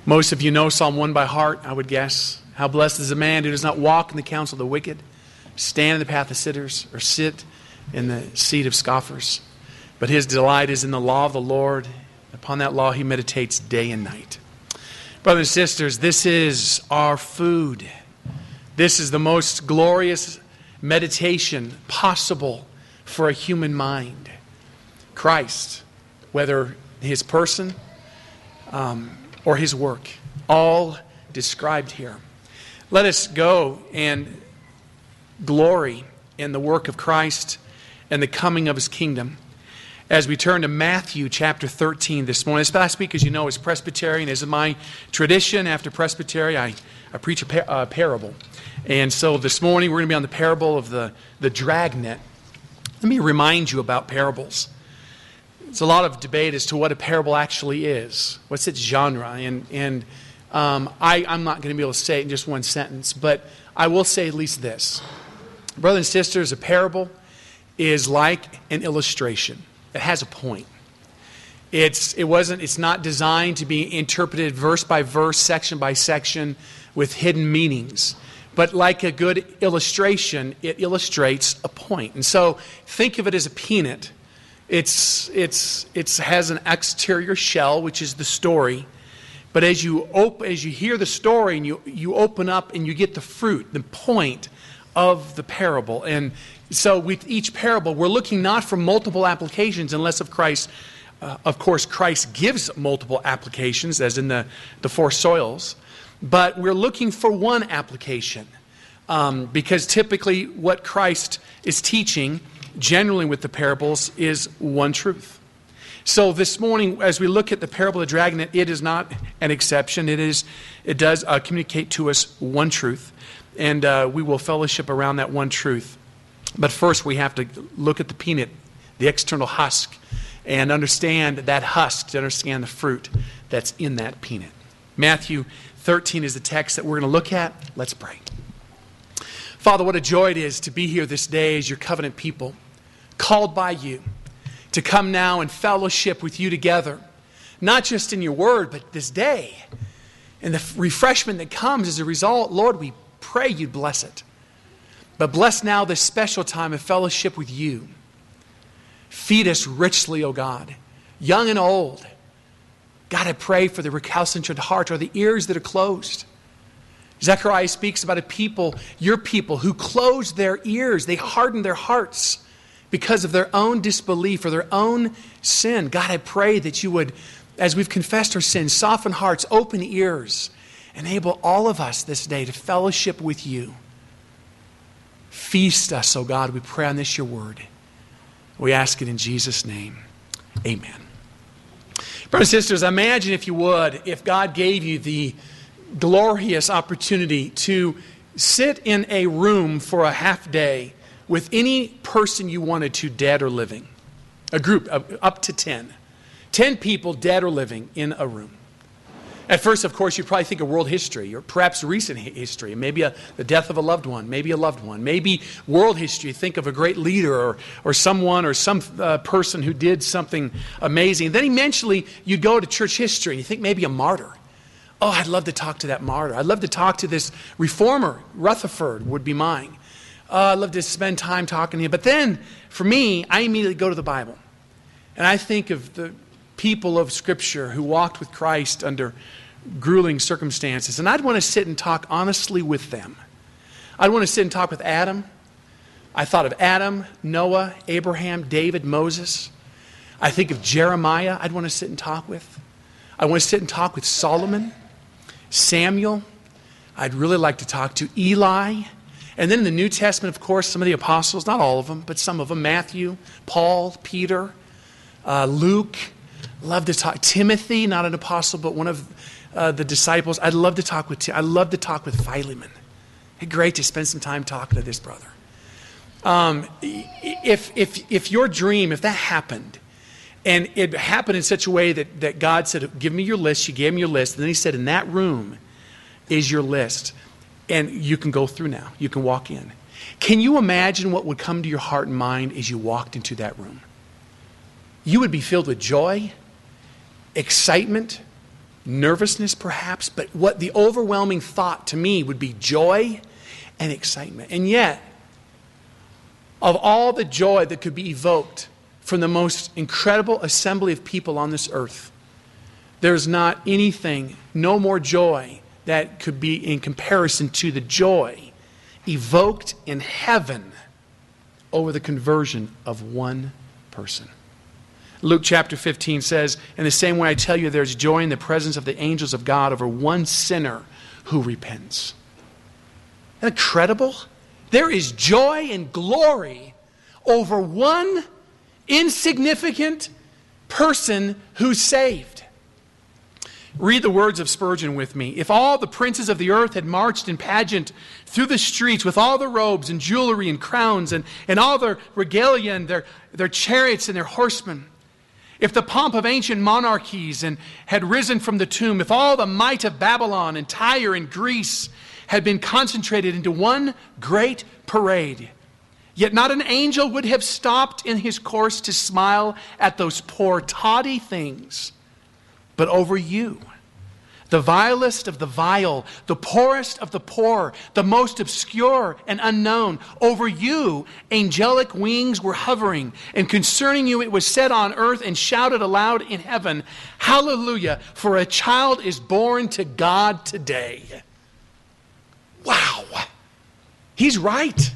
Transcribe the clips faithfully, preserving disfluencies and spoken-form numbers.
Most of you know Psalm one by heart, I would guess. How blessed is the man who does not walk in the counsel of the wicked, stand in the path of sinners, or sit in the seat of scoffers. But his delight is in the law of the Lord. Upon that law he meditates day and night. Brothers and sisters, this is our food. This is the most glorious meditation possible for a human mind. Christ, whether his person um, or his work, all described here. Let us go and glory in the work of Christ and the coming of his kingdom as we turn to Matthew chapter thirteen this morning. This last week, as you know, is Presbyterian. As is my tradition, after Presbytery, I, I preach a par- uh, parable. And so this morning, we're going to be on the parable of the, the dragnet. Let me remind you about parables. There's a lot of debate as to what a parable actually is. What's its genre? And, and um, I, I'm not going to be able to say it in just one sentence, but I will say at least this. Brothers and sisters, a parable is like an illustration. It has a point. It's it wasn't. It's not designed to be interpreted verse by verse, section by section, with hidden meanings. But like a good illustration, it illustrates a point. And so, think of it as a peanut. It's it's it has an exterior shell, which is the story. But as you op- as you hear the story and you you open up and you get the fruit, the point of the parable. And so with each parable, we're looking not for multiple applications, unless of Christ, uh, of course, Christ gives multiple applications, as in the, the four soils. But we're looking for one application, um, because typically what Christ is teaching, generally with the parables, is one truth. So this morning, as we look at the parable of the dragnet, it is not an exception. It is, it does uh, communicate to us one truth, and uh, we will fellowship around that one truth. But first, we have to look at the peanut, the external husk, and understand that husk, to understand the fruit that's in that peanut. Matthew thirteen is the text that we're going to look at. Let's pray. Father, what a joy it is to be here this day as your covenant people, called by you to come now and fellowship with you together, not just in your word, but this day. And the refreshment that comes as a result, Lord, we pray you'd bless it. But bless now this special time of fellowship with you. Feed us richly, O God, young and old. God, I pray for the recalcitrant heart or the ears that are closed. Zechariah speaks about a people, your people, who closed their ears. They hardened their hearts because of their own disbelief or their own sin. God, I pray that you would, as we've confessed our sins, soften hearts, open ears, enable all of us this day to fellowship with you. Feast us, O God, we pray on this your word. We ask it in Jesus' name. Amen. Brothers and sisters, imagine, if you would, if God gave you the glorious opportunity to sit in a room for a half day with any person you wanted to, dead or living. A group of up to ten. Ten people, dead or living, in a room. At first, of course, you'd probably think of world history, or perhaps recent history, maybe a, the death of a loved one, maybe a loved one, maybe world history. Think of a great leader or, or someone or some uh, person who did something amazing. And then eventually, you'd go to church history, and you think maybe a martyr. Oh, I'd love to talk to that martyr. I'd love to talk to this reformer. Rutherford would be mine. Uh, I'd love to spend time talking to him. But then, for me, I immediately go to the Bible. And I think of the people of Scripture who walked with Christ under grueling circumstances. And I'd want to sit and talk honestly with them. I'd want to sit and talk with Adam. I thought of Adam, Noah, Abraham, David, Moses. I think of Jeremiah I'd want to sit and talk with. I want to sit and talk with Solomon, Samuel. I'd really like to talk to Eli. And then in the New Testament, of course, some of the apostles, not all of them, but some of them, Matthew, Paul, Peter, uh, Luke. Love to talk. Timothy, not an apostle, but one of uh, the disciples. I'd love to talk with Tim. I'd love to talk with Philemon. Hey, great to spend some time talking to this brother. Um, if, if, if your dream, if that happened, and it happened in such a way that, that God said, give me your list. You gave me your list. And then he said, in that room is your list. And you can go through now. You can walk in. Can you imagine what would come to your heart and mind as you walked into that room? You would be filled with joy, excitement, nervousness perhaps, but what the overwhelming thought to me would be joy and excitement. And yet, of all the joy that could be evoked from the most incredible assembly of people on this earth, there's not anything, no more joy that could be in comparison to the joy evoked in heaven over the conversion of one person. Luke chapter fifteen says, in the same way I tell you, there's joy in the presence of the angels of God over one sinner who repents. Isn't that incredible? There is joy and glory over one insignificant person who's saved. Read the words of Spurgeon with me. If all the princes of the earth had marched in pageant through the streets with all their robes and jewelry and crowns and, and all their regalia and their, their chariots and their horsemen, if the pomp of ancient monarchies and had risen from the tomb, if all the might of Babylon and Tyre and Greece had been concentrated into one great parade, yet not an angel would have stopped in his course to smile at those poor tawdry things. But over you, the vilest of the vile, the poorest of the poor, the most obscure and unknown, over you angelic wings were hovering, and concerning you it was said on earth and shouted aloud in heaven, Hallelujah, for a child is born to God today. Wow. He's right.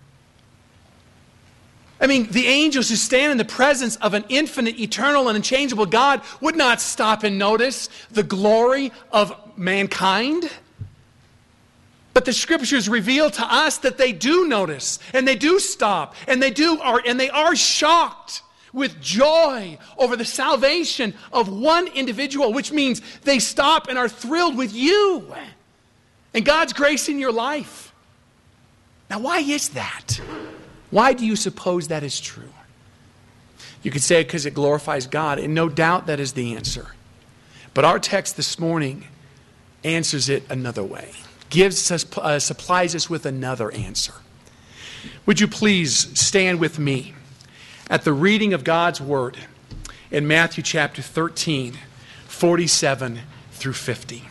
I mean, the angels who stand in the presence of an infinite, eternal, and unchangeable God would not stop and notice the glory of mankind. But the scriptures reveal to us that they do notice, and they do stop, and they do are, and they are shocked with joy over the salvation of one individual, which means they stop and are thrilled with you and God's grace in your life. Now, why is that? Why do you suppose that is true? You could say because it glorifies God, and no doubt that is the answer. But our text this morning answers it another way, gives us, uh, supplies us with another answer. Would you please stand with me at the reading of God's Word in Matthew chapter thirteen, forty-seven through fifty.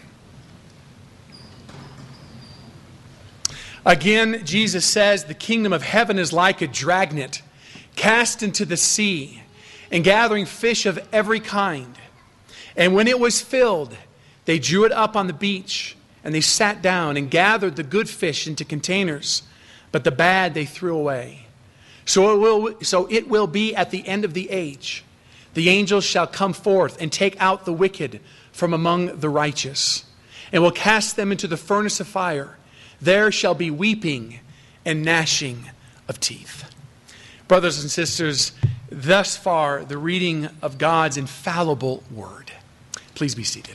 Again, Jesus says, the kingdom of heaven is like a dragnet cast into the sea and gathering fish of every kind. And when it was filled, they drew it up on the beach, and they sat down and gathered the good fish into containers, but the bad they threw away. So it will, so it will be at the end of the age. The angels shall come forth and take out the wicked from among the righteous, and will cast them into the furnace of fire. There shall be weeping and gnashing of teeth. Brothers and sisters, thus far, the reading of God's infallible word. Please be seated.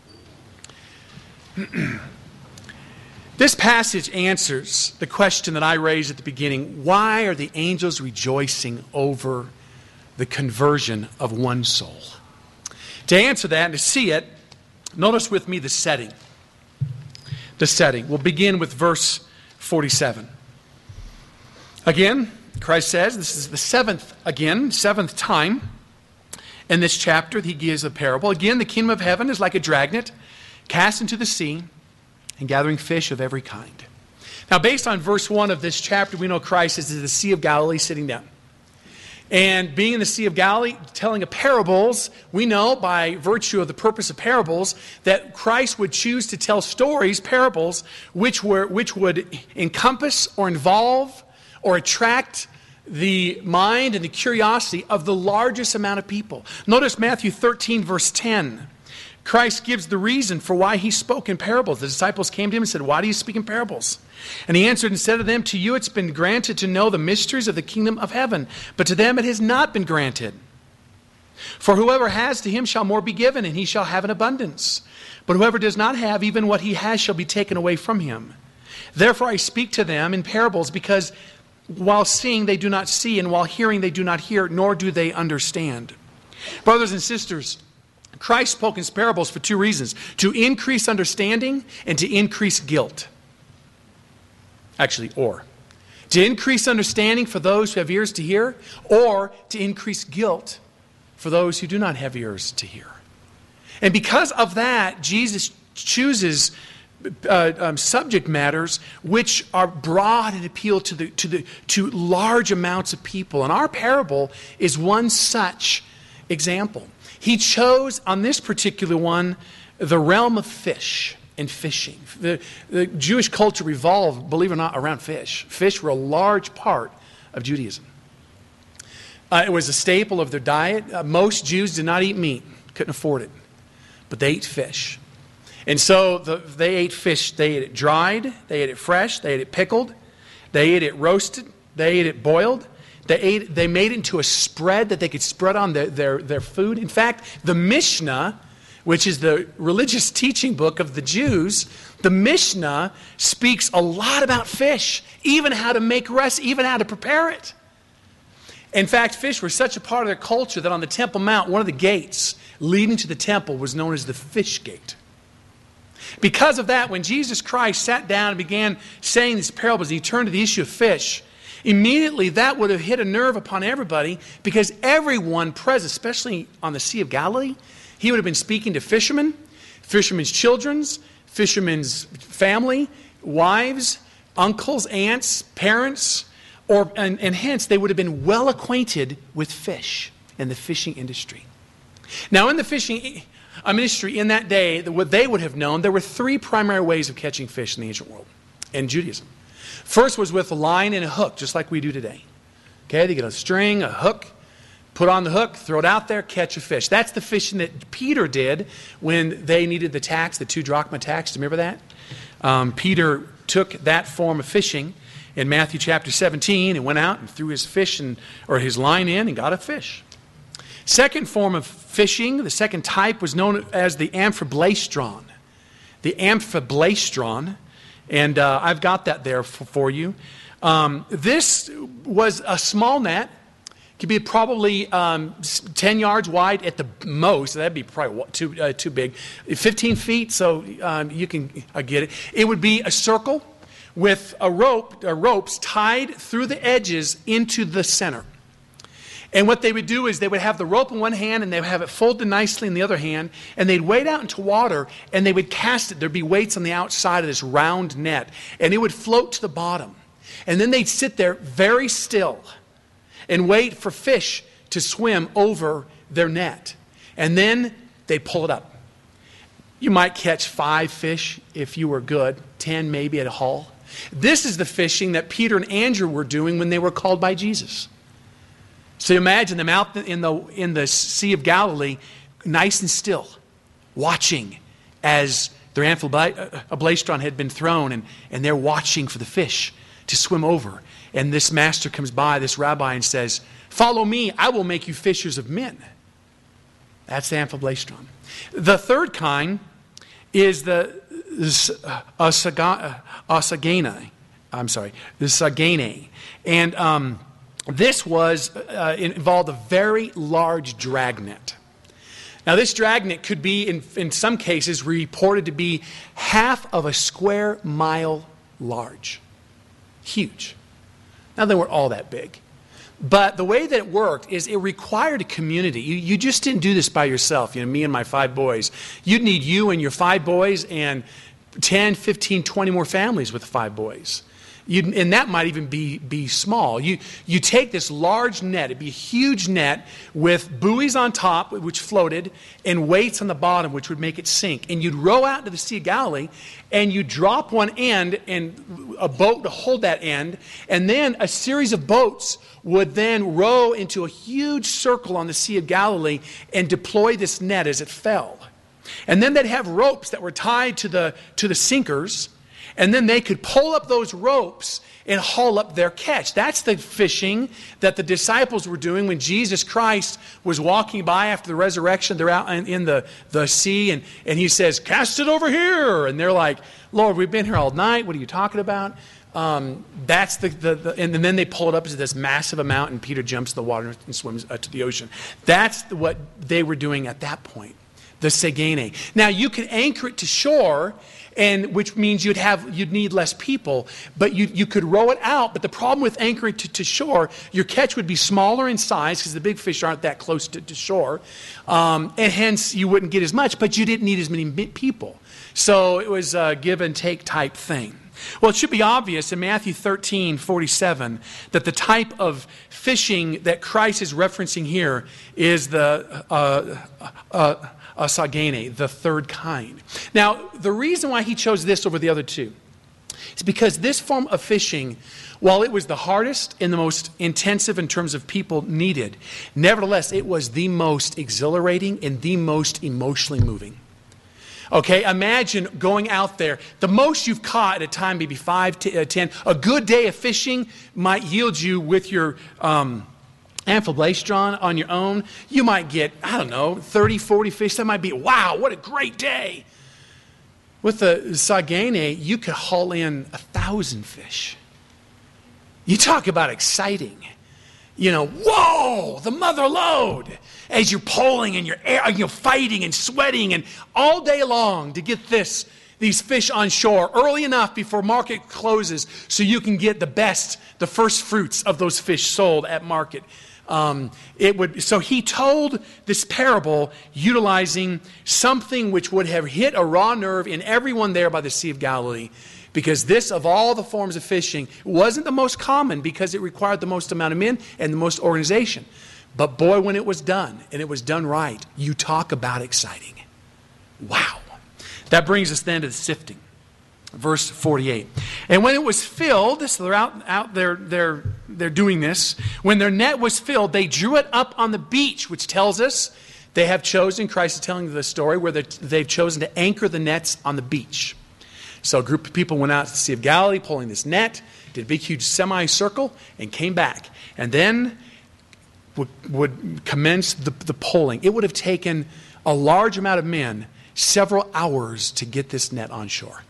This passage answers the question that I raised at the beginning. Why are the angels rejoicing over the conversion of one soul? To answer that and to see it, notice with me the setting. The setting. We'll begin with verse forty-seven. Again, Christ says, this is the seventh, again, seventh time in this chapter he gives a parable. Again, the kingdom of heaven is like a dragnet cast into the sea and gathering fish of every kind. Now, based on verse one of this chapter, we know Christ is in the Sea of Galilee sitting down. And being in the Sea of Galilee, telling of parables, we know by virtue of the purpose of parables that Christ would choose to tell stories, parables, which were which would encompass or involve or attract the mind and the curiosity of the largest amount of people. Notice Matthew thirteen, verse ten. Christ gives the reason for why he spoke in parables. The disciples came to him and said, why do you speak in parables? And he answered and said to them, to you it's been granted to know the mysteries of the kingdom of heaven, but to them it has not been granted. For whoever has, to him shall more be given, and he shall have an abundance. But whoever does not have, even what he has shall be taken away from him. Therefore I speak to them in parables, because while seeing they do not see, and while hearing they do not hear, nor do they understand. Brothers and sisters, Christ spoke in parables for two reasons: to increase understanding and to increase guilt. Actually, or. To increase understanding for those who have ears to hear, or to increase guilt for those who do not have ears to hear. And because of that, Jesus chooses uh, um, subject matters which are broad and appeal to the to the to large amounts of people. And our parable is one such example. He chose on this particular one the realm of fish and fishing. The, the Jewish culture revolved, believe it or not, around fish. Fish were a large part of Judaism. Uh, it was a staple of their diet. Uh, most Jews did not eat meat, couldn't afford it, but they ate fish. And so the, they ate fish. They ate it dried, they ate it fresh, they ate it pickled, they ate it roasted, they ate it boiled. They ate. They made it into a spread that they could spread on their, their, their food. In fact, the Mishnah, which is the religious teaching book of the Jews, the Mishnah speaks a lot about fish, even how to make rest, even how to prepare it. In fact, fish were such a part of their culture that on the Temple Mount, one of the gates leading to the temple was known as the Fish Gate. Because of that, when Jesus Christ sat down and began saying these parables, he turned to the issue of fish. Immediately, that would have hit a nerve upon everybody, because everyone present, especially on the Sea of Galilee, he would have been speaking to fishermen, fishermen's children, fishermen's family, wives, uncles, aunts, parents, or and, and hence they would have been well acquainted with fish and the fishing industry. Now, in the fishing ministry in that day, what they would have known, there were three primary ways of catching fish in the ancient world in Judaism. First was with a line and a hook, just like we do today. Okay, they get a string, a hook, put on the hook, throw it out there, catch a fish. That's the fishing that Peter did when they needed the tax, the two drachma tax. Do you remember that? Um, Peter took that form of fishing in Matthew chapter seventeen and went out and threw his fish and, or his line in and got a fish. Second form of fishing, the second type, was known as the amphiblastron. The amphiblastron, and uh, I've got that there for, for you. Um, this was a small net. Could be probably um, ten yards wide at the most. That'd be probably too uh, too big. fifteen feet, so um, you can uh, get it. It would be a circle with a rope, uh, ropes tied through the edges into the center. And what they would do is they would have the rope in one hand and they would have it folded nicely in the other hand, and they'd wade out into water and they would cast it. There'd be weights on the outside of this round net, and it would float to the bottom. And then they'd sit there very still and wait for fish to swim over their net. And then they'd pull it up. You might catch five fish if you were good, ten maybe at a haul. This is the fishing that Peter and Andrew were doing when they were called by Jesus. So imagine them out in the, in the Sea of Galilee, nice and still, watching as their amphiblastron had been thrown, and, and they're watching for the fish to swim over. And this master comes by, this rabbi, and says, "Follow me, I will make you fishers of men." That's the amphiblastron. The third kind is the asagana. I'm sorry, the sagane. And um, this was uh, involved a very large dragnet. Now, this dragnet could be, in, in some cases, reported to be half of a square mile large. Huge. Now, they weren't all that big. But the way that it worked is it required a community. You, you just didn't do this by yourself, you know, me and my five boys. You'd need you and your five boys and ten, fifteen, twenty more families with five boys. You'd, and that might even be, be small. You, you take this large net, it'd be a huge net with buoys on top, which floated, and weights on the bottom, which would make it sink. And you'd row out to the Sea of Galilee, and you'd drop one end, and a boat to hold that end, and then a series of boats would then row into a huge circle on the Sea of Galilee and deploy this net as it fell. And then they'd have ropes that were tied to the, to the sinkers, and then they could pull up those ropes and haul up their catch. That's the fishing that the disciples were doing when Jesus Christ was walking by after the resurrection. They're out in, in the, the sea, and, and he says, "Cast it over here." And they're like, "Lord, we've been here all night. What are you talking about?" Um, that's the, the, the and then they pull it up to this massive amount, and Peter jumps in the water and swims uh, to the ocean. That's the, what they were doing at that point. The Sagane. Now, you could anchor it to shore, and which means you'd have you'd need less people, but you you could row it out. But the problem with anchoring to, to shore, your catch would be smaller in size because the big fish aren't that close to, to shore, um, and hence you wouldn't get as much, but you didn't need as many people. So it was a give and take type thing. Well, it should be obvious in Matthew thirteen forty-seven that the type of fishing that Christ is referencing here is the uh, uh, uh, sagene, the third kind. Now, the reason why he chose this over the other two is because this form of fishing, while it was the hardest and the most intensive in terms of people needed, nevertheless, it was the most exhilarating and the most emotionally moving. Okay, imagine going out there. The most you've caught at a time, maybe five, ten. A good day of fishing might yield you with your um, amphiblastron on your own. You might get, I don't know, thirty, forty fish. That might be, wow, what a great day. With the sagene, you could haul in a thousand fish. You talk about exciting. You know, whoa, the mother lode. As you're pulling and you're, you're fighting and sweating and all day long to get this, these fish on shore early enough before market closes so you can get the best, the first fruits of those fish sold at market. Um, it would. So he told this parable utilizing something which would have hit a raw nerve in everyone there by the Sea of Galilee. Because this, of all the forms of fishing, wasn't the most common because it required the most amount of men and the most organization. But boy, when it was done, and it was done right, you talk about exciting. Wow. That brings us then to the sifting. Verse forty-eight. And when it was filled, so they're out, out there, they're, they're doing this. When their net was filled, they drew it up on the beach, which tells us they have chosen, Christ is telling the story, where they've chosen to anchor the nets on the beach. So a group of people went out to the Sea of Galilee pulling this net, did a big, huge semicircle, and came back. And then would, would commence the, the pulling. It would have taken a large amount of men several hours to get this net on shore.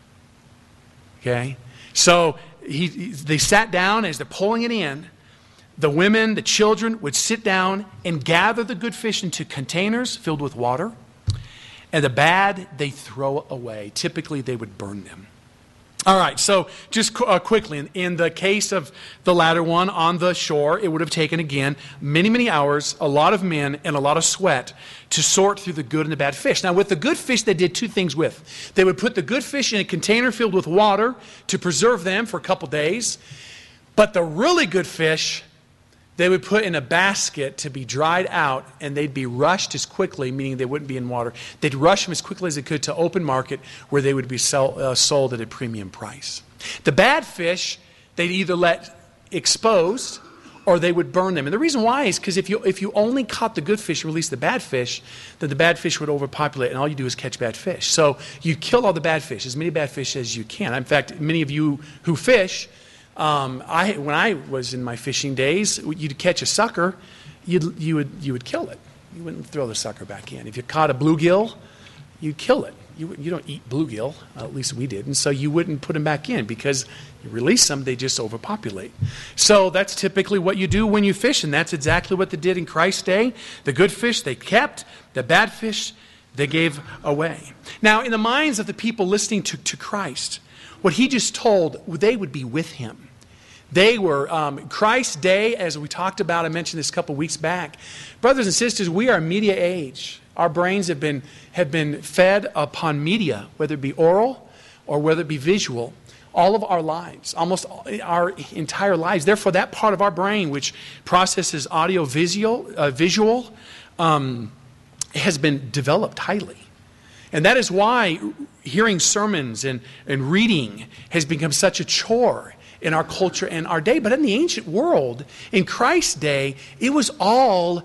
Okay? So he, they sat down as they're pulling it in. The women, the children would sit down and gather the good fish into containers filled with water. And the bad, they throw away. Typically, they would burn them. All right, so just uh, quickly, in, in the case of the latter one on the shore, it would have taken, again, many, many hours, a lot of men, and a lot of sweat to sort through the good and the bad fish. Now, with the good fish, they did two things with. They would put the good fish in a container filled with water to preserve them for a couple days. But the really good fish, they would put in a basket to be dried out, and they'd be rushed as quickly, meaning they wouldn't be in water. They'd rush them as quickly as they could to open market where they would be sell, uh, sold at a premium price. The bad fish, they'd either let exposed or they would burn them. And the reason why is because if you, if you only caught the good fish and released the bad fish, then the bad fish would overpopulate, and all you do is catch bad fish. So you kill all the bad fish, as many bad fish as you can. In fact, many of you who fish, Um, I, when I was in my fishing days, you'd catch a sucker, you'd, you would you would kill it. You wouldn't throw the sucker back in. If you caught a bluegill, you'd kill it. You, you don't eat bluegill, uh, at least we did, and so you wouldn't put them back in because you release them, they just overpopulate. So that's typically what you do when you fish, and that's exactly what they did in Christ's day. The good fish they kept, the bad fish they gave away. Now, in the minds of the people listening to, to Christ, what he just told, they would be with him. They were, um, Christ's day, as we talked about, I mentioned this a couple weeks back. Brothers and sisters, we are media age. Our brains have been, have been fed upon media, whether it be oral or whether it be visual, all of our lives, almost our entire lives. Therefore, that part of our brain which processes audio visual, uh, visual um, has been developed highly. And that is why hearing sermons and, and reading has become such a chore in our culture and our day. But in the ancient world, in Christ's day, it was all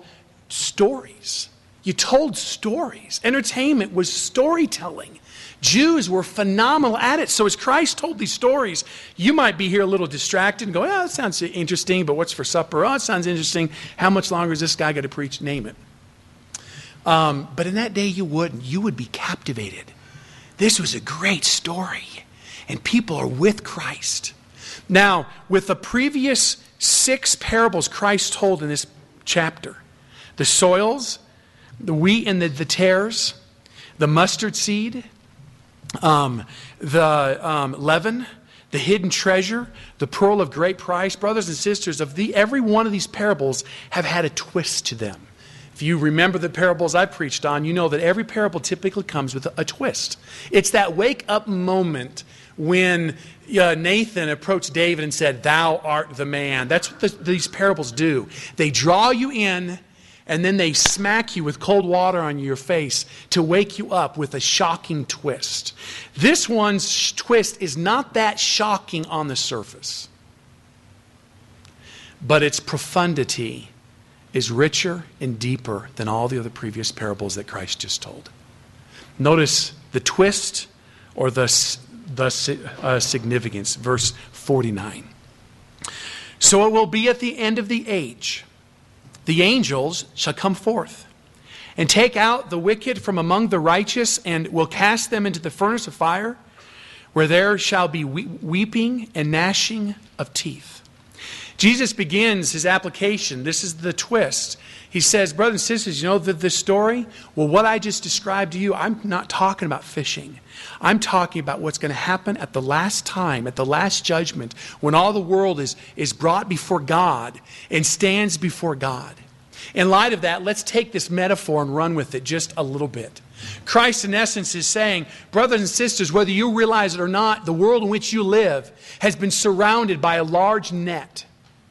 stories. You told stories. Entertainment was storytelling. Jews were phenomenal at it. So as Christ told these stories, you might be here a little distracted and go, oh, that sounds interesting, but what's for supper? Oh, it sounds interesting. How much longer is this guy going to preach? Name it. Um, but in that day, you wouldn't. You would be captivated. This was a great story, and people are with Christ. Now, with the previous six parables Christ told in this chapter, the soils, the wheat and the, the tares, the mustard seed, um, the um, leaven, the hidden treasure, the pearl of great price. Brothers and sisters, of the every one of these parables have had a twist to them. If you remember the parables I preached on, you know that every parable typically comes with a, a twist. It's that wake-up moment when uh, Nathan approached David and said, "Thou art the man." That's what the, these parables do. They draw you in, and then they smack you with cold water on your face to wake you up with a shocking twist. This one's sh- twist is not that shocking on the surface, but its profundity is richer and deeper than all the other previous parables that Christ just told. Notice the twist or the, the uh, significance. Verse forty-nine. So it will be at the end of the age, the angels shall come forth and take out the wicked from among the righteous and will cast them into the furnace of fire, where there shall be weeping and gnashing of teeth. Jesus begins his application. This is the twist. He says, brothers and sisters, you know the, the story? Well, what I just described to you, I'm not talking about fishing. I'm talking about what's going to happen at the last time, at the last judgment, when all the world is, is brought before God and stands before God. In light of that, let's take this metaphor and run with it just a little bit. Christ, in essence, is saying, brothers and sisters, whether you realize it or not, the world in which you live has been surrounded by a large net.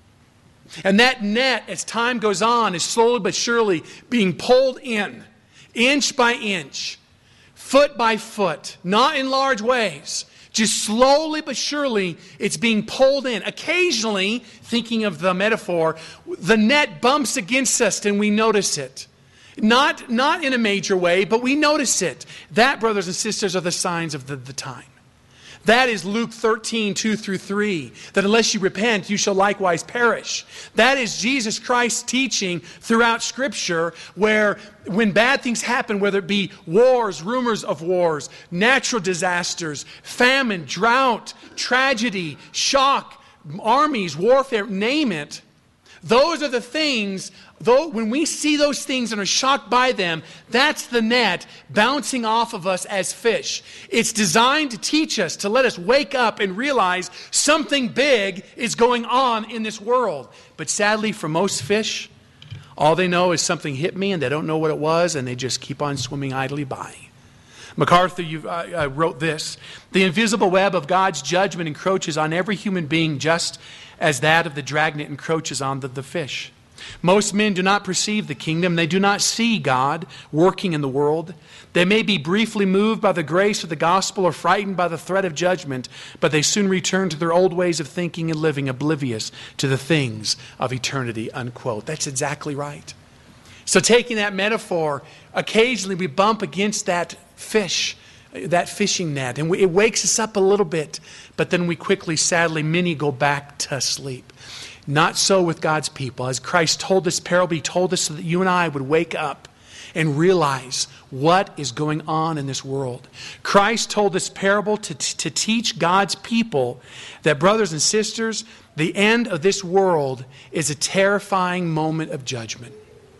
And that net, as time goes on, is slowly but surely being pulled in, inch by inch, foot by foot, not in large ways. Just slowly but surely, it's being pulled in. Occasionally, thinking of the metaphor, the net bumps against us and we notice it. Not, not in a major way, but we notice it. That, brothers and sisters, are the signs of the, the time. That is Luke thirteen, two through three, that unless you repent, you shall likewise perish. That is Jesus Christ's teaching throughout Scripture, where when bad things happen, whether it be wars, rumors of wars, natural disasters, famine, drought, tragedy, shock, armies, warfare, name it, those are the things, though, when we see those things and are shocked by them, that's the net bouncing off of us as fish. It's designed to teach us, to let us wake up and realize something big is going on in this world. But sadly, for most fish, all they know is something hit me and they don't know what it was and they just keep on swimming idly by. MacArthur you, uh, uh, wrote this: the invisible web of God's judgment encroaches on every human being just as that of the dragnet encroaches on the, the fish. Most men do not perceive the kingdom. They do not see God working in the world. They may be briefly moved by the grace of the gospel or frightened by the threat of judgment, but they soon return to their old ways of thinking and living, oblivious to the things of eternity, unquote. That's exactly right. So taking that metaphor, occasionally we bump against that fish, that fishing net, and we, it wakes us up a little bit, but then we quickly, sadly, many go back to sleep. Not so with God's people. As Christ told this parable, he told us so that you and I would wake up and realize what is going on in this world. Christ told this parable to, to teach God's people that, brothers and sisters, the end of this world is a terrifying moment of judgment.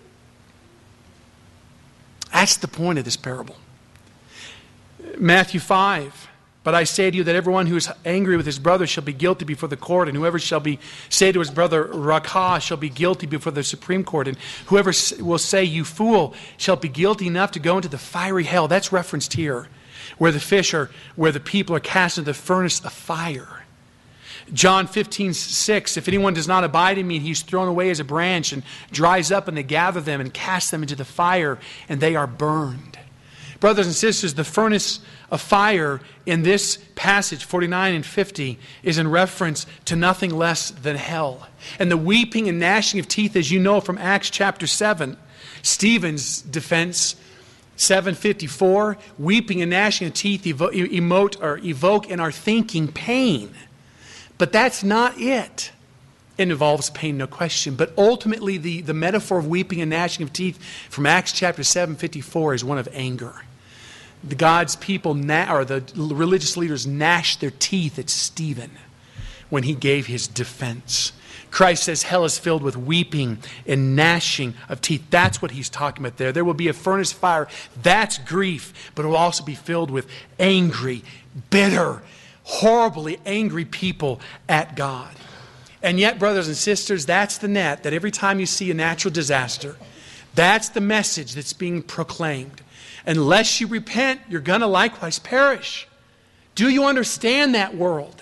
That's the point of this parable. Matthew five, but I say to you that everyone who is angry with his brother shall be guilty before the court, and whoever shall be say to his brother, Rakah, shall be guilty before the Supreme Court, and whoever will say, you fool, shall be guilty enough to go into the fiery hell. That's referenced here, where the fish are, where the people are cast into the furnace of fire. John fifteen, six, if anyone does not abide in me, he's thrown away as a branch and dries up, and they gather them and cast them into the fire, and they are burned. Brothers and sisters, the furnace of fire in this passage, forty-nine and fifty, is in reference to nothing less than hell. And the weeping and gnashing of teeth, as you know from Acts chapter seven, Stephen's defense, seven fifty-four, weeping and gnashing of teeth evo- emote or evoke in our thinking pain. But that's not it. It involves pain, no question. But ultimately, the, the metaphor of weeping and gnashing of teeth from Acts chapter seven fifty-four is one of anger. The God's people, or the religious leaders, gnashed their teeth at Stephen when he gave his defense. Christ says hell is filled with weeping and gnashing of teeth. That's what he's talking about there. There will be a furnace fire. That's grief. But it will also be filled with angry, bitter, horribly angry people at God. And yet, brothers and sisters, that's the net, that every time you see a natural disaster, that's the message that's being proclaimed. Unless you repent, you're going to likewise perish. Do you understand that world?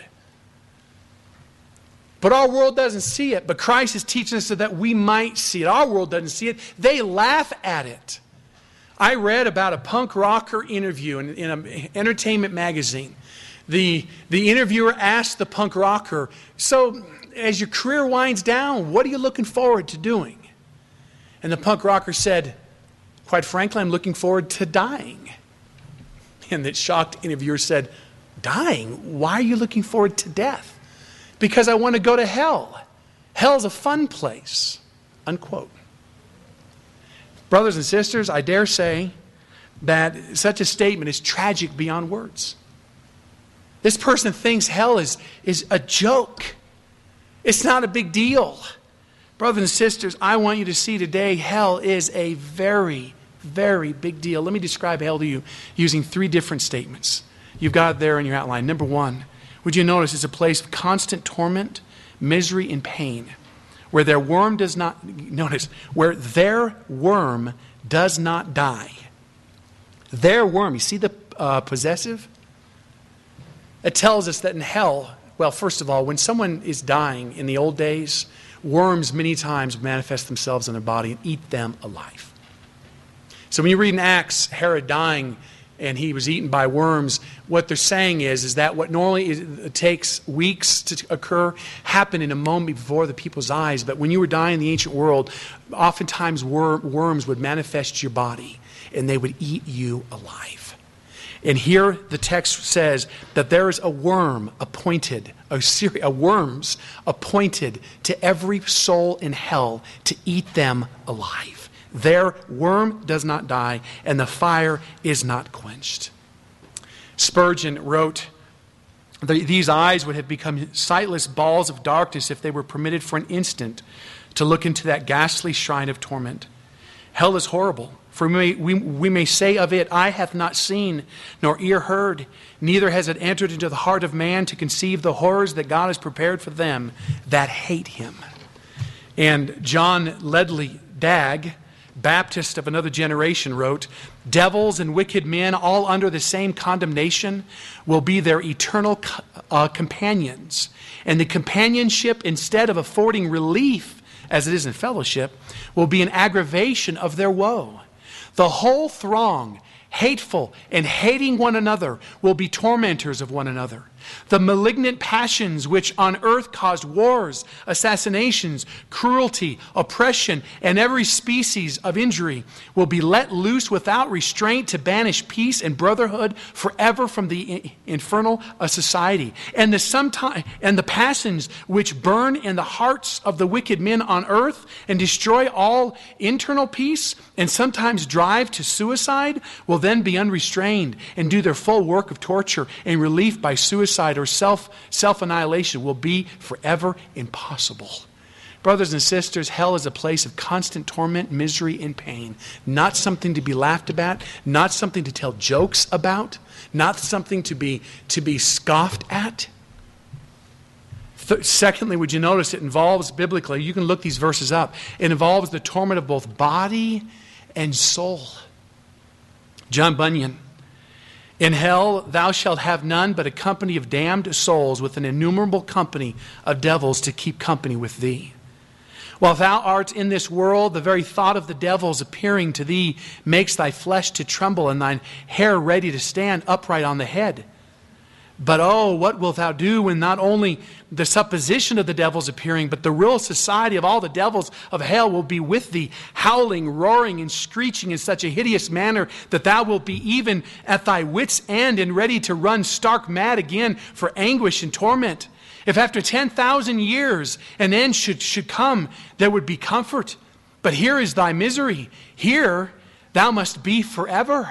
But our world doesn't see it. But Christ is teaching us so that we might see it. Our world doesn't see it. They laugh at it. I read about a punk rocker interview in, in an entertainment magazine. The, the interviewer asked the punk rocker, so as your career winds down, what are you looking forward to doing? And the punk rocker said, quite frankly, I'm looking forward to dying. And the shocked interviewer said, dying? Why are you looking forward to death? Because I want to go to hell. Hell's a fun place. Unquote. Brothers and sisters, I dare say that such a statement is tragic beyond words. This person thinks hell is, is a joke. It's not a big deal. Brothers and sisters, I want you to see today hell is a very, very big deal. Let me describe hell to you using three different statements. You've got it there in your outline. Number one, would you notice it's a place of constant torment, misery, and pain, where their worm does not, notice, where their worm does not die. Their worm, you see the uh, possessive? It tells us that in hell, well, first of all, when someone is dying in the old days, worms many times manifest themselves in their body and eat them alive. So when you read in Acts, Herod dying, and he was eaten by worms, what they're saying is, is that what normally is, it takes weeks to occur happened in a moment before the people's eyes. But when you were dying in the ancient world, oftentimes wor- worms would manifest your body and they would eat you alive. And here the text says that there is a worm appointed, a series of worms appointed to every soul in hell to eat them alive. Their worm does not die, and the fire is not quenched. Spurgeon wrote, these eyes would have become sightless balls of darkness if they were permitted for an instant to look into that ghastly shrine of torment. Hell is horrible, for we may, we, we may say of it, eye hath not seen, nor ear heard, neither has it entered into the heart of man to conceive the horrors that God has prepared for them that hate him. And John Ledley Dagg, Baptist of another generation, wrote, devils and wicked men, all under the same condemnation, will be their eternal uh, companions. And the companionship, instead of affording relief, as it is in fellowship, will be an aggravation of their woe. The whole throng, hateful and hating one another, will be tormentors of one another. The malignant passions which on earth caused wars, assassinations, cruelty, oppression, and every species of injury will be let loose without restraint to banish peace and brotherhood forever from the infernal society. And the sometime, and the passions which burn in the hearts of the wicked men on earth and destroy all internal peace and sometimes drive to suicide will then be unrestrained and do their full work of torture, and relief by suicide or self, self-annihilation will be forever impossible. Brothers and sisters, hell is a place of constant torment, misery, and pain. Not something to be laughed about, not something to tell jokes about, not something to be, to be scoffed at. Th- secondly, would you notice it involves, biblically, you can look these verses up, it involves the torment of both body and soul. John Bunyan, in hell thou shalt have none but a company of damned souls with an innumerable company of devils to keep company with thee. While thou art in this world, the very thought of the devils appearing to thee makes thy flesh to tremble and thine hair ready to stand upright on the head. But oh, what wilt thou do when not only the supposition of the devils appearing, but the real society of all the devils of hell will be with thee, howling, roaring, and screeching in such a hideous manner that thou wilt be even at thy wit's end and ready to run stark mad again for anguish and torment. If after ten thousand years an end should, should come, there would be comfort. But here is thy misery. Here thou must be forever.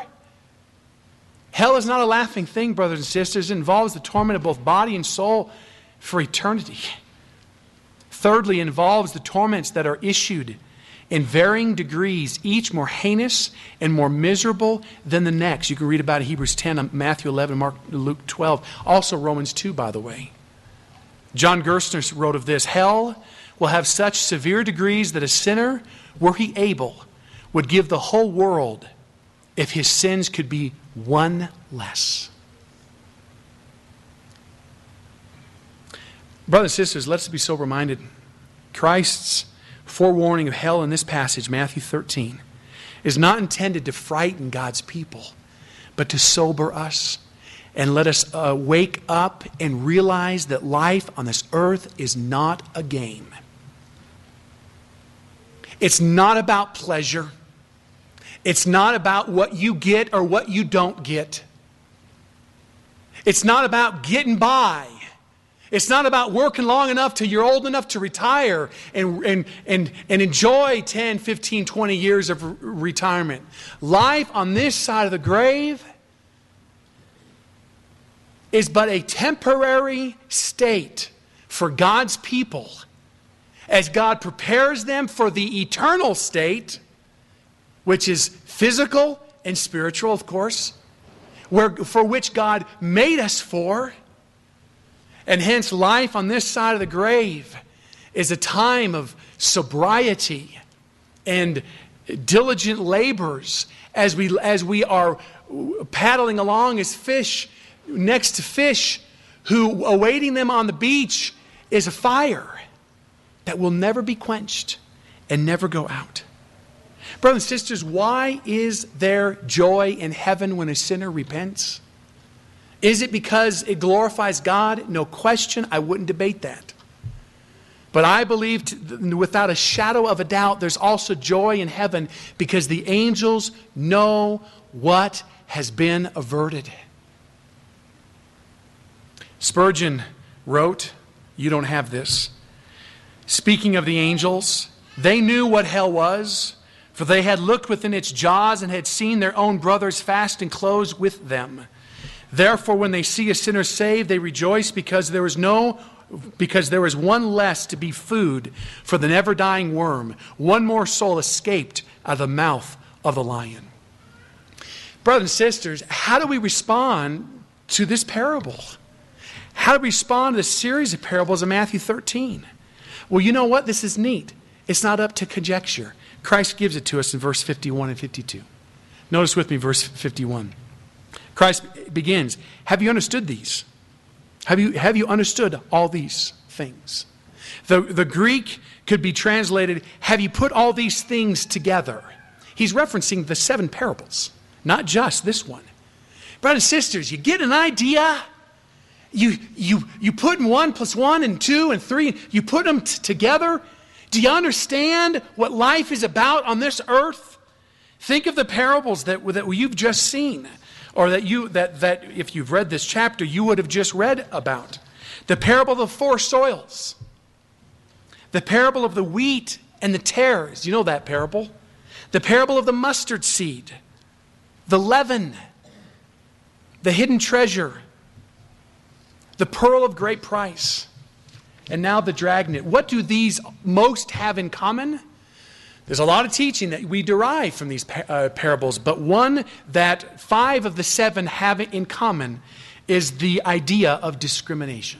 Hell is not a laughing thing, brothers and sisters. It involves the torment of both body and soul for eternity. Thirdly, involves the torments that are issued in varying degrees, each more heinous and more miserable than the next. You can read about it in Hebrews ten, Matthew eleven, Mark, Luke twelve. Also Romans two, by the way. John Gerstner wrote of this: hell will have such severe degrees that a sinner, were he able, would give the whole world if his sins could be one less. Brothers and sisters, let's be sober-minded. Christ's forewarning of hell in this passage, Matthew thirteen, is not intended to frighten God's people, but to sober us and let us uh, wake up and realize that life on this earth is not a game. It's not about pleasure. It's not about what you get or what you don't get. It's not about getting by. It's not about working long enough till you're old enough to retire and, and, and, and enjoy ten, fifteen, twenty years of re- retirement. Life on this side of the grave is but a temporary state for God's people as God prepares them for the eternal state, which is physical and spiritual, of course, where, for which God made us for. And hence, life on this side of the grave is a time of sobriety and diligent labors as we, as we are paddling along as fish next to fish, who awaiting them on the beach is a fire that will never be quenched and never go out. Brothers and sisters, why is there joy in heaven when a sinner repents? Is it because it glorifies God? No question. I wouldn't debate that. But I believe to, without a shadow of a doubt, there's also joy in heaven because the angels know what has been averted. Spurgeon wrote, you don't have this, speaking of the angels, they knew what hell was, for they had looked within its jaws and had seen their own brothers fast and close with them. Therefore, when they see a sinner saved, they rejoice because there is no, because there is one less to be food for the never-dying worm. One more soul escaped out of the mouth of the lion. Brothers and sisters, how do we respond to this parable? How do we respond to the series of parables in Matthew thirteen? Well, you know what? This is neat. It's not up to conjecture. Christ gives it to us in verse fifty-one and fifty-two. Notice with me verse fifty-one. Christ begins, have you understood these? Have you, have you understood all these things? The, the Greek could be translated, have you put all these things together? He's referencing the seven parables, not just this one. Brothers and sisters, you get an idea? You, you, you put in one plus one and two and three, you put them t- together. Do you understand what life is about on this earth? Think of the parables that, that you've just seen. Or that you that, that if you've read this chapter, you would have just read about. The parable of the four soils. The parable of the wheat and the tares. You know that parable. The parable of the mustard seed. The leaven. The hidden treasure. The pearl of great price. And now the dragnet. What do these most have in common? There's a lot of teaching that we derive from these uh, parables, but one that five of the seven have in common is the idea of discrimination.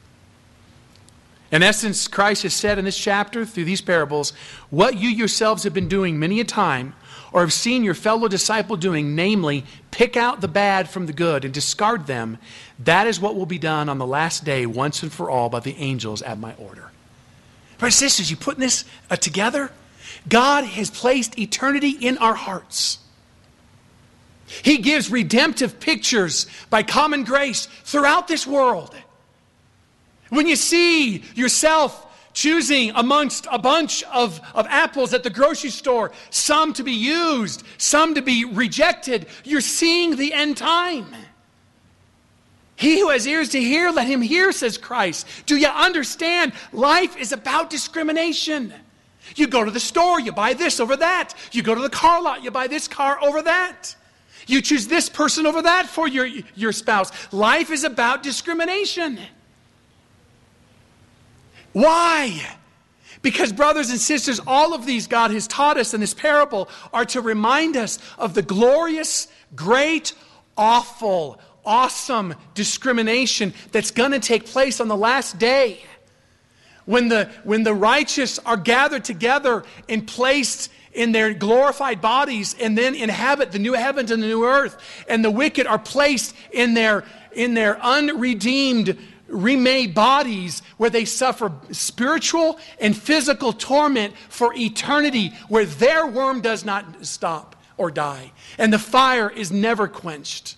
In essence, Christ has said in this chapter, through these parables, what you yourselves have been doing many a time, or have seen your fellow disciple doing, namely, pick out the bad from the good and discard them, that is what will be done on the last day once and for all by the angels at my order. Brothers and sisters, you putting this uh, together? God has placed eternity in our hearts. He gives redemptive pictures by common grace throughout this world. When you see yourself choosing amongst a bunch of, of apples at the grocery store, some to be used, some to be rejected, you're seeing the end time. He who has ears to hear, let him hear, says Christ. Do you understand? Life is about discrimination. You go to the store, you buy this over that. You go to the car lot, you buy this car over that. You choose this person over that for your, your spouse. Life is about discrimination. Why? Because, brothers and sisters, all of these God has taught us in this parable are to remind us of the glorious, great, awful, awesome discrimination that's going to take place on the last day. When the, when the righteous are gathered together and placed in their glorified bodies and then inhabit the new heavens and the new earth, and the wicked are placed in their, in their unredeemed, remade bodies where they suffer spiritual and physical torment for eternity, where their worm does not stop or die, and the fire is never quenched.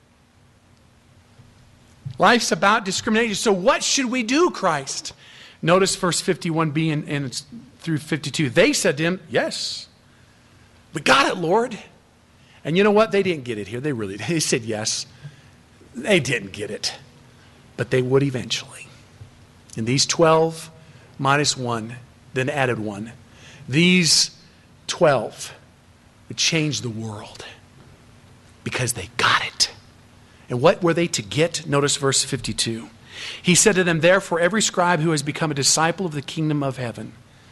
Life's about discrimination. So what should we do, Christ? Notice verse fifty-one b and, and it's through fifty-two. They said to him, yes, we got it, Lord. And you know what? They didn't get it here. They really did. They said yes. They didn't get it. But they would eventually. And these twelve minus one, then added one. These twelve would change the world because they got it. And what were they to get? Notice verse fifty-two. He said to them, therefore, every scribe who has become a disciple of the kingdom of heaven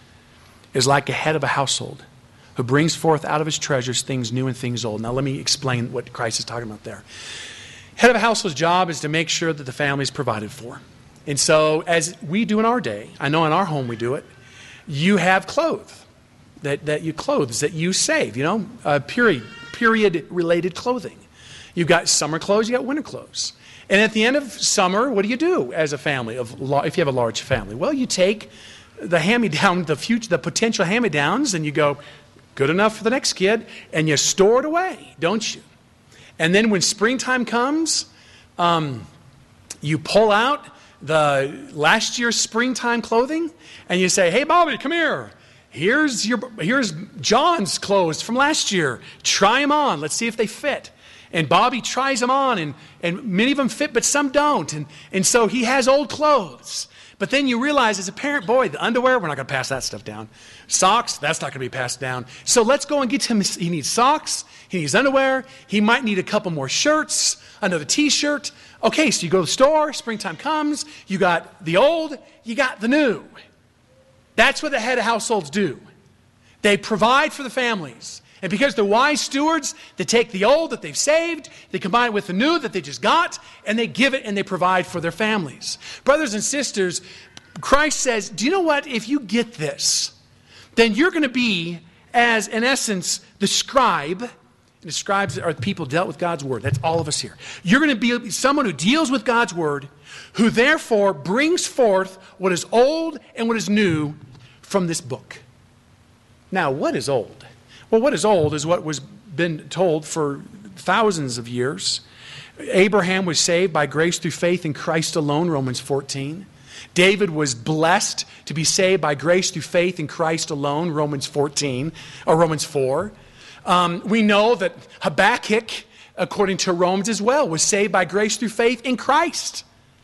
is like a head of a household who brings forth out of his treasures things new and things old. Now let me explain what Christ is talking about there. Head of a household's job is to make sure that the family is provided for. And so as we do in our day, I know in our home we do it, you have clothes that, that you clothes that you save, you know, uh, period, period related clothing. You've got summer clothes, you got winter clothes. And at the end of summer, what do you do as a family, of if you have a large family? Well, you take the hand-me-down, the future, the potential hand-me-downs, and you go, good enough for the next kid, and you store it away, don't you? And then when springtime comes, um, you pull out the last year's springtime clothing, and you say, hey, Bobby, come here. Here's your, here's John's clothes from last year. Try them on. Let's see if they fit. And Bobby tries them on, and, and many of them fit, but some don't. And, and so he has old clothes. But then you realize as a parent, boy, the underwear, we're not going to pass that stuff down. Socks, that's not going to be passed down. So let's go and get him, he needs socks, he needs underwear, he might need a couple more shirts, another t-shirt. Okay, so you go to the store, springtime comes, you got the old, you got the new. That's what the head of households do. They provide for the families. And because they're wise stewards, they take the old that they've saved, they combine it with the new that they just got, and they give it and they provide for their families. Brothers and sisters, Christ says, do you know what? If you get this, then you're going to be, as in essence, the scribe. And the scribes are the people who dealt with God's word. That's all of us here. You're going to be someone who deals with God's word, who therefore brings forth what is old and what is new from this book. Now, what is old? Well, what is old is what was been told for thousands of years. Abraham was saved by grace through faith in Christ alone, Romans fourteen. David was blessed to be saved by grace through faith in Christ alone, Romans fourteen, or Romans four. Um, we know that Habakkuk, according to Romans as well, was saved by grace through faith in Christ.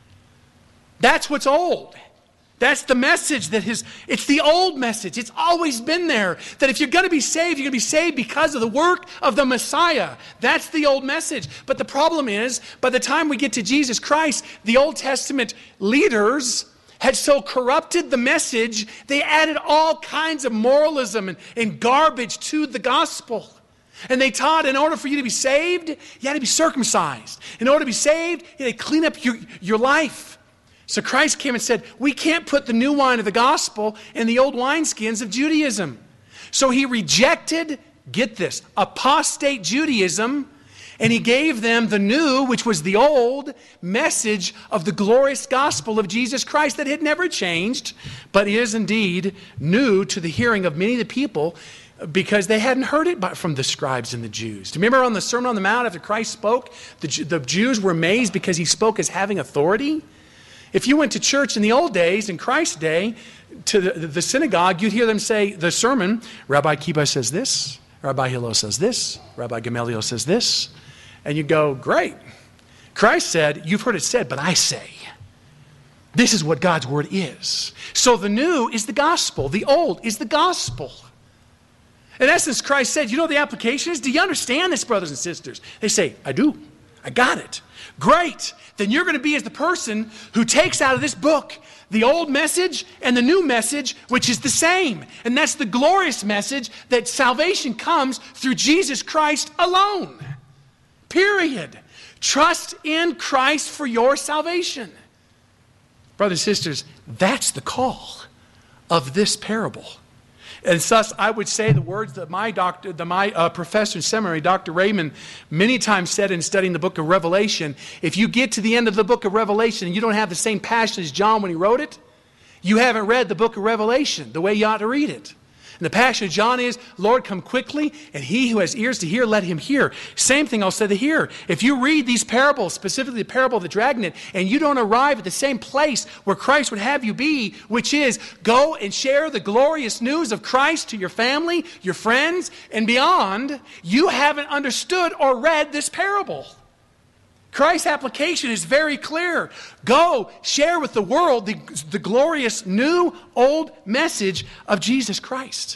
That's what's old. That's the message that his, it's the old message. It's always been there. That if you're going to be saved, you're going to be saved because of the work of the Messiah. That's the old message. But the problem is, by the time we get to Jesus Christ, the Old Testament leaders had so corrupted the message, they added all kinds of moralism and, and garbage to the gospel. And they taught in order for you to be saved, you had to be circumcised. In order to be saved, you had to clean up your, your life. So Christ came and said, we can't put the new wine of the gospel in the old wineskins of Judaism. So he rejected, get this, apostate Judaism, and he gave them the new, which was the old, message of the glorious gospel of Jesus Christ that had never changed, but is indeed new to the hearing of many of the people because they hadn't heard it from the scribes and the Jews. Do you remember on the Sermon on the Mount after Christ spoke, the, the Jews were amazed because he spoke as having authority? If you went to church in the old days, in Christ's day, to the, the synagogue, you'd hear them say the sermon, Rabbi Kiba says this, Rabbi Hillel says this, Rabbi Gamaliel says this, and you go, great. Christ said, you've heard it said, but I say. This is what God's word is. So the new is the gospel. The old is the gospel. In essence, Christ said, you know what the application is? Do you understand this, brothers and sisters? They say, I do. I got it. Great. Then you're going to be as the person who takes out of this book the old message and the new message, which is the same. And that's the glorious message that salvation comes through Jesus Christ alone. Period. Trust in Christ for your salvation. Brothers and sisters, that's the call of this parable. And thus, I would say the words that my doctor, the, my uh, professor in seminary, Doctor Raymond, many times said in studying the book of Revelation, if you get to the end of the book of Revelation and you don't have the same passion as John when he wrote it, you haven't read the book of Revelation the way you ought to read it. And the passion of John is, Lord, come quickly, and he who has ears to hear, let him hear. Same thing I'll say to here. If you read these parables, specifically the parable of the dragnet, and you don't arrive at the same place where Christ would have you be, which is go and share the glorious news of Christ to your family, your friends, and beyond, you haven't understood or read this parable. Christ's application is very clear. Go share with the world the, the glorious new old message of Jesus Christ.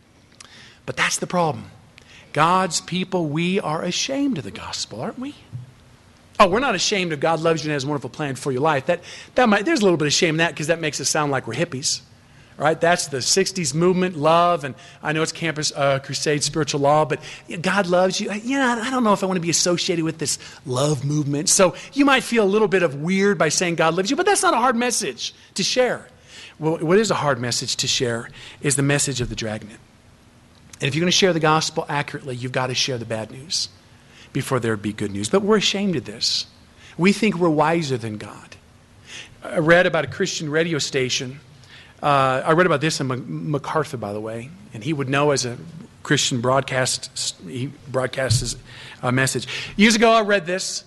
But that's the problem. God's people, we are ashamed of the gospel, aren't we? Oh, we're not ashamed of God loves you and has a wonderful plan for your life. That, that might, there's a little bit of shame in that because that makes it sound like we're hippies. Right? That's the sixties movement, love, and I know it's Campus uh, Crusade, spiritual law, but God loves you. Yeah, I don't know if I want to be associated with this love movement. So you might feel a little bit of weird by saying God loves you, but that's not a hard message to share. Well, what is a hard message to share is the message of the dragnet. And if you're going to share the gospel accurately, you've got to share the bad news before there be good news. But we're ashamed of this. We think we're wiser than God. I read about a Christian radio station. Uh, I read about this in MacArthur, by the way, and he would know as a Christian broadcast, he broadcasts his uh, message. Years ago, I read this.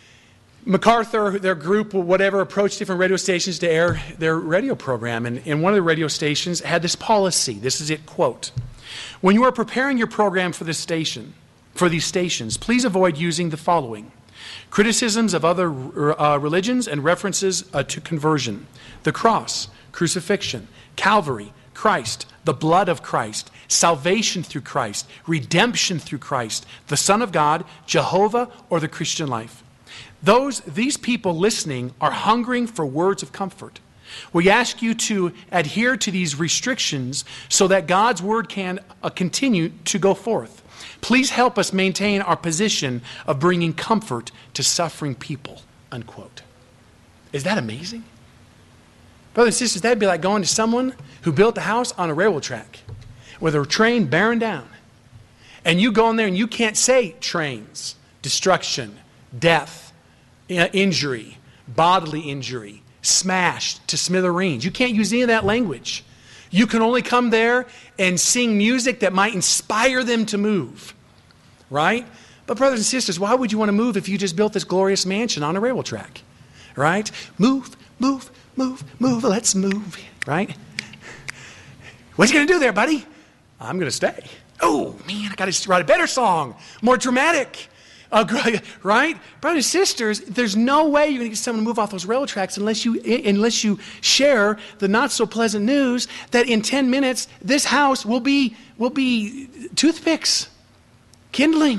MacArthur, their group, whatever, approached different radio stations to air their radio program, and, and one of the radio stations had this policy. This is it, quote, when you are preparing your program for this station, for these stations, please avoid using the following. Criticisms of other uh, religions and references uh, to conversion, the cross, crucifixion, Calvary, Christ, the blood of Christ, salvation through Christ, redemption through Christ, the Son of God, Jehovah, or the Christian life. Those, these people listening are hungering for words of comfort. We ask you to adhere to these restrictions so that God's word can uh, continue to go forth. Please help us maintain our position of bringing comfort to suffering people, unquote. Is that amazing? Brothers and sisters, that'd be like going to someone who built a house on a railroad track with a train bearing down. And you go in there and you can't say trains, destruction, death, injury, bodily injury, smashed to smithereens. You can't use any of that language. You can only come there and sing music that might inspire them to move. Right? But brothers and sisters, why would you want to move if you just built this glorious mansion on a railroad track? Right? Move, move, move, move, let's move. Right? What's he going to do there, buddy? I'm going to stay. Oh, man, I got to write a better song. More dramatic. Uh, right? Brothers and sisters, there's no way you're going to get someone to move off those railroad tracks unless you, unless you share the not-so-pleasant news that in ten minutes, this house will be, will be toothpicks, kindling.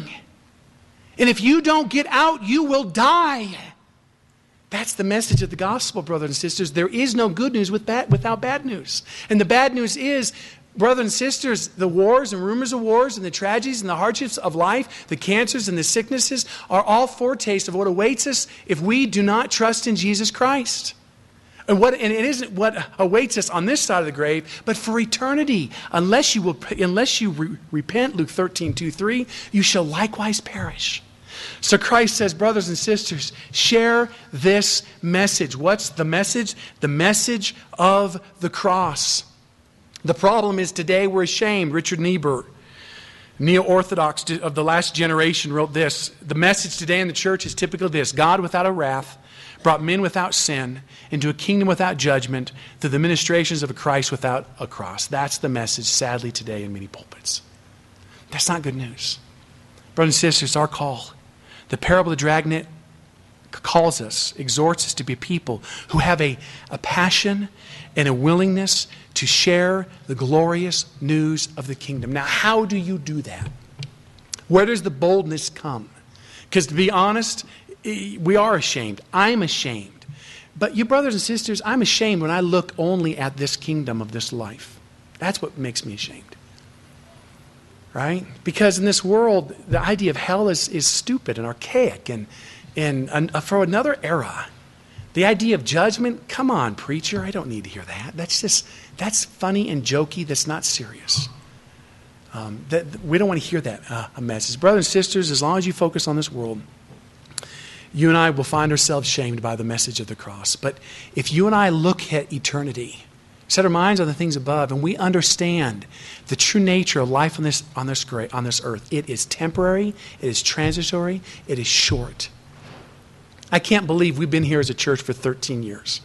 And if you don't get out, you will die. That's the message of the gospel, brothers and sisters. There is no good news with bad, without bad news. And the bad news is, brothers and sisters, the wars and rumors of wars and the tragedies and the hardships of life, the cancers and the sicknesses are all foretastes of what awaits us if we do not trust in Jesus Christ. And, what, and it isn't what awaits us on this side of the grave, but for eternity. Unless you, will, unless you re- repent, Luke thirteen, two, three, you shall likewise perish. So Christ says, brothers and sisters, share this message. What's the message? The message of the cross. The problem is today we're ashamed. Richard Niebuhr, neo-Orthodox of the last generation, wrote this. The message today in the church is typically this. God without a wrath brought men without sin into a kingdom without judgment through the ministrations of a Christ without a cross. That's the message, sadly, today in many pulpits. That's not good news. Brothers and sisters, our call. The parable of the dragnet calls us, exhorts us to be people who have a, a passion and a willingness to share the glorious news of the kingdom. Now, how do you do that? Where does the boldness come? Because to be honest, we are ashamed. I'm ashamed. But you brothers and sisters, I'm ashamed when I look only at this kingdom of this life. That's what makes me ashamed. Right? Because in this world, the idea of hell is, is stupid and archaic. And, and, and for another era, the idea of judgment, come on, preacher, I don't need to hear that. That's just, that's funny and jokey. That's not serious. Um, that, we don't want to hear that uh, a message. Brothers and sisters, as long as you focus on this world, you and I will find ourselves shamed by the message of the cross. But if you and I look at eternity, set our minds on the things above, and we understand the true nature of life on this, on this, great, on this earth, it is temporary, it is transitory, it is short. I can't believe we've been here as a church for thirteen years.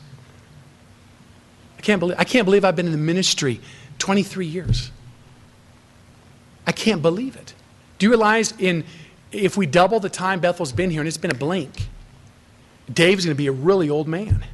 I can't believe, I can't believe I've been in the ministry twenty-three years. I can't believe it. Do you realize in if we double the time Bethel's been here, and it's been a blink, Dave's going to be a really old man.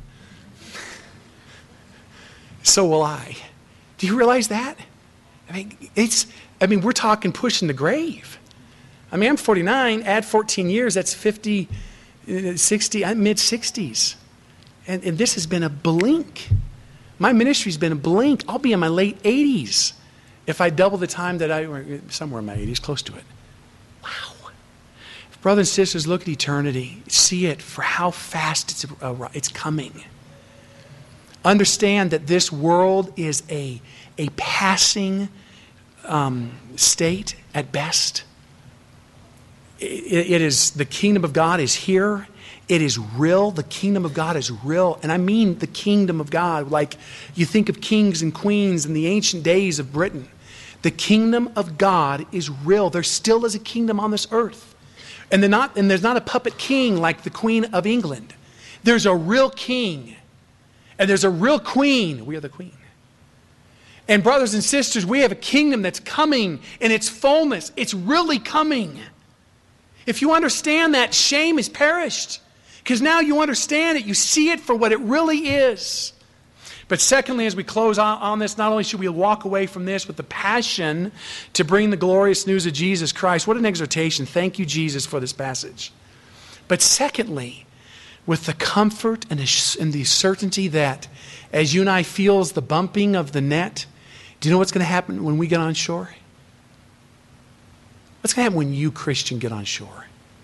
So will I. Do you realize that? I mean, it's. I mean, we're talking pushing the grave. I mean, I'm forty-nine. Add fourteen years, that's fifty, sixty, I'm mid-sixties. And, and this has been a blink. My ministry's been a blink. I'll be in my late eighties if I double the time that I, somewhere in my eighties, close to it. Wow. If brothers and sisters, look at eternity. See it for how fast it's, uh, it's coming. Understand that this world is a, a passing um, state at best. It, it is, the kingdom of God is here. It is real. The kingdom of God is real. And I mean the kingdom of God. Like you think of kings and queens in the ancient days of Britain. The kingdom of God is real. There still is a kingdom on this earth. And, they're not, and there's not a puppet king like the Queen of England. There's a real king. And there's a real queen. We are the queen. And brothers and sisters, we have a kingdom that's coming in its fullness. It's really coming. If you understand that, shame is perished. Because now you understand it. You see it for what it really is. But secondly, as we close on, on this, not only should we walk away from this with the passion to bring the glorious news of Jesus Christ. What an exhortation. Thank you, Jesus, for this passage. But secondly, with the comfort and the certainty that as you and I feel the bumping of the net, do you know what's going to happen when we get on shore? What's going to happen when you, Christian, get on shore?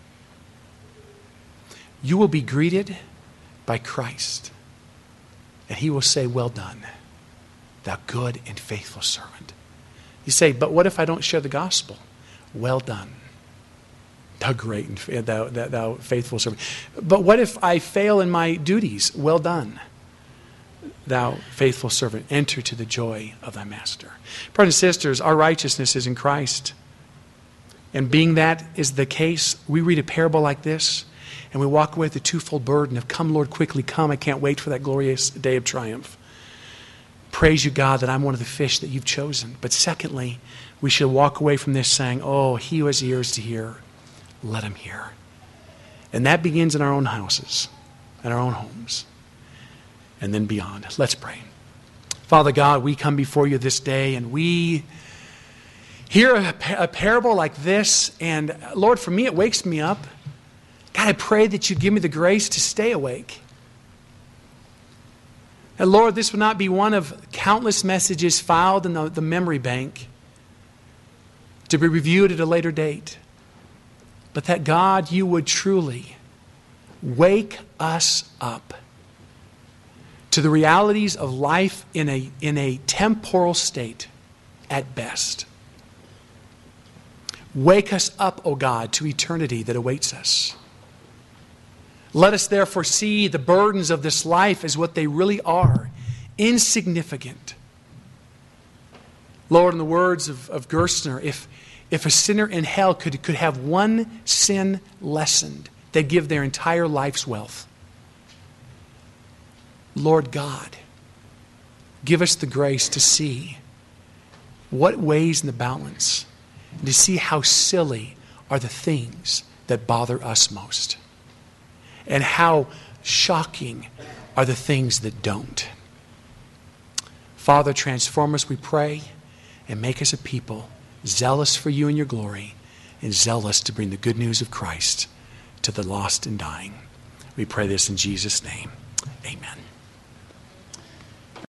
You will be greeted by Christ. And he will say, well done, thou good and faithful servant. You say, but what if I don't share the gospel? Well done, thou great and thou, thou, thou faithful servant. But what if I fail in my duties? Well done, thou faithful servant. Enter to the joy of thy master. Brothers and sisters, our righteousness is in Christ. And being that is the case, we read a parable like this, and we walk away with the twofold burden of, come, Lord, quickly come. I can't wait for that glorious day of triumph. Praise you, God, that I'm one of the fish that you've chosen. But secondly, we should walk away from this saying, oh, he who has ears to hear, let him hear. And that begins in our own houses, in our own homes, and then beyond. Let's pray. Father God, we come before you this day, and we hear a, a parable like this, and Lord, for me, it wakes me up. God, I pray that you give me the grace to stay awake. And Lord, this would not be one of countless messages filed in the, the memory bank to be reviewed at a later date. But that, God, you would truly wake us up to the realities of life in a, in a temporal state at best. Wake us up, O God, to eternity that awaits us. Let us therefore see the burdens of this life as what they really are, insignificant. Lord, in the words of, of Gerstner, if, if a sinner in hell could, could have one sin lessened, they'd give their entire life's wealth. Lord God, give us the grace to see what weighs in the balance, and to see how silly are the things that bother us most. And how shocking are the things that don't. Father, transform us, we pray, and make us a people zealous for you and your glory, and zealous to bring the good news of Christ to the lost and dying. We pray this in Jesus' name. Amen.